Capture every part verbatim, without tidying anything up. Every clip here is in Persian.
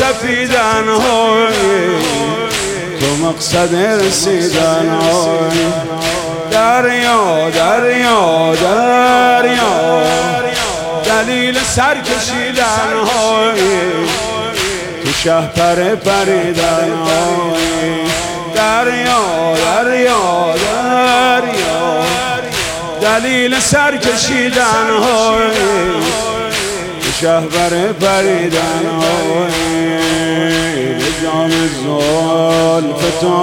تپیدن های تو مقصد رسیدن های دریا دریا دریا دلیل سر کشیدن های تو شهپر پریدن های دریا دریا دریا دلیل سر کشیدن های تو شهپر پریدن های به جام زلف تو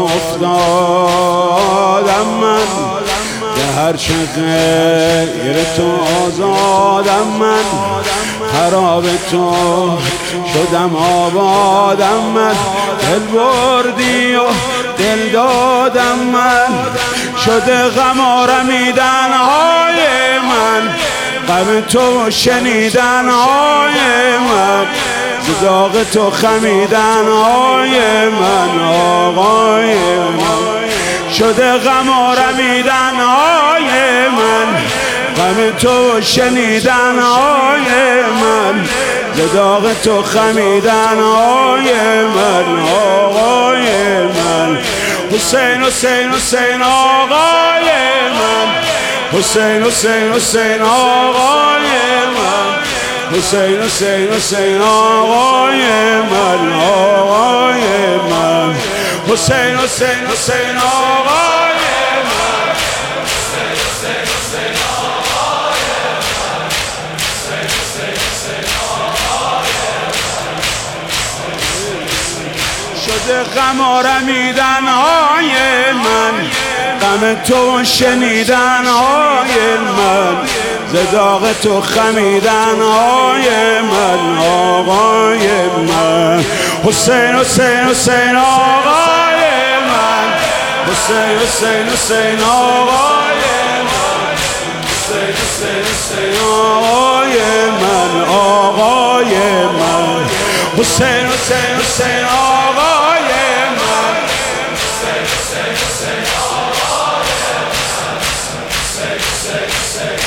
افتادم من به هر چه غیر تو آزادم من خراب تو شدم آبادم من دل بردی و دل دادم من شده غم آرمیدن های من غم تو شنیدن های من داغ تو خمیدن های من آقای من شده غم آرمیدن های من غم تو شنیدن های من داغ تو خمیدن های من آقای من حسین حسین حسین آقای من حسین حسین حسین آقای من حسین حسین حسین آقای من آقای من حسین حسین حسین آقای من حسین حسین حسین آقای من حسین حسین حسین آقای من شده غم آرمیدن های من غم تو شنیدن های من ز داغ تو خمیدن های من آقای من حسین حسین حسین آقای من حسین حسین حسین آقای من حسین حسین حسین آقای من آقای من حسین حسین حسین آقای من حسین حسین حسین آقای من حسین حسین حسین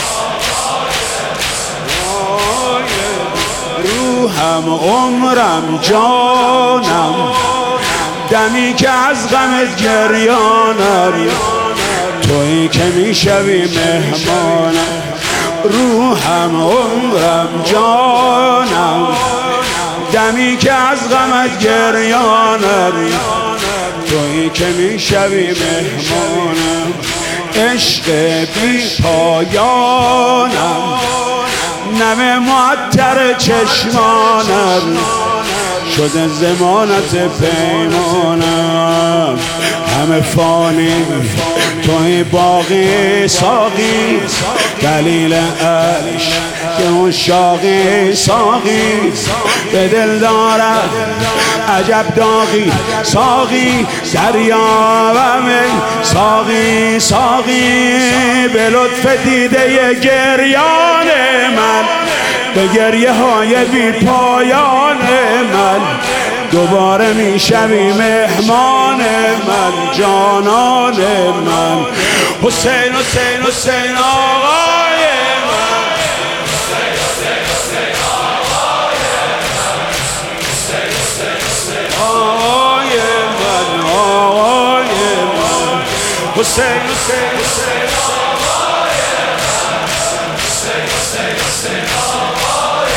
روحم عمرم جانم دمی که از غمت گریانم تویی که میشوی مهمانم روحم عمرم جانم دمی که از غمت گریانم تویی که میشوی مهمانم عشق بی پایانم نم معطر چشمانم شده ضمانت پیمانم همه فانی توی باقی ساقی دلیل عشق که اون شاقی ساقی به دل دارم عجب داغی ساقی دریابم ساقی ساقی به لطف دیده گریان من به گریه های بی پایان من دوباره میشوی مهمان من جانان من حسین حسین حسین آقای من حسین حسین حسین آقای من حسین حسین حسین آقای من آقای من حسین حسین حسین آقای من حسین حسین حسین آقای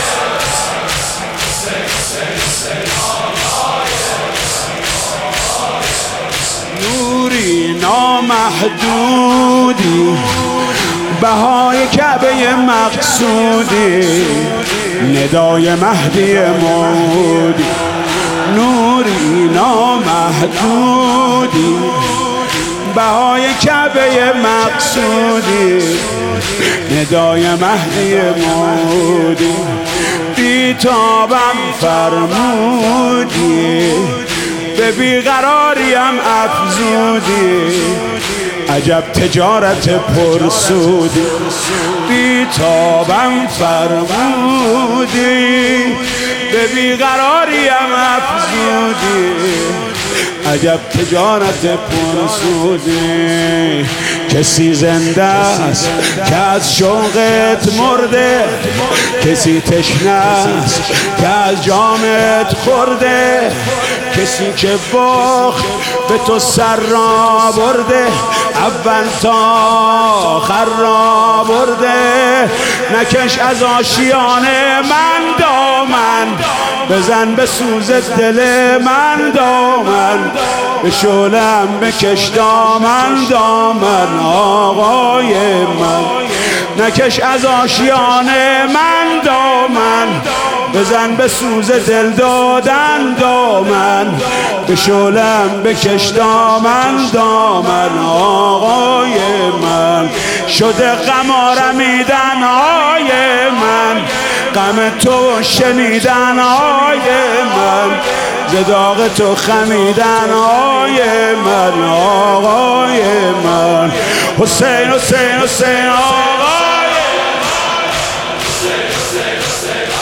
من نوری نامحدودی بهای کعبه مقصودی ندای مهدی موعودی نوری نامحدودی بهای کعبه مقصودی ندای مهدی موعودی بیتابم فرمودی به بیقراریم افزودی عجب تجارت پرسودی بیتابم فرمودی به بیقراریم افزودی عجب تجارت پرسودی کسی زنده است که از شوقت مرده، کسی تشنه است که از جامت خورده، کسی که باخت به تو سر را برده، اول تا آخر را برده. نکش از آشیانه من دامن، بزن به سوز دل من دامن، به شعله‌ام بکش دامن دامن آقای من. نکش از آشیانه من دامن، بزن به سوز دل دادن دامن، به شعله‌ام بکش دامن دامن آقای من. شده غم آرمیدن های من، غم تو شنیدن های من، ز داغ تو خمیدن های من آقای من. حسین حسین حسین آقای من.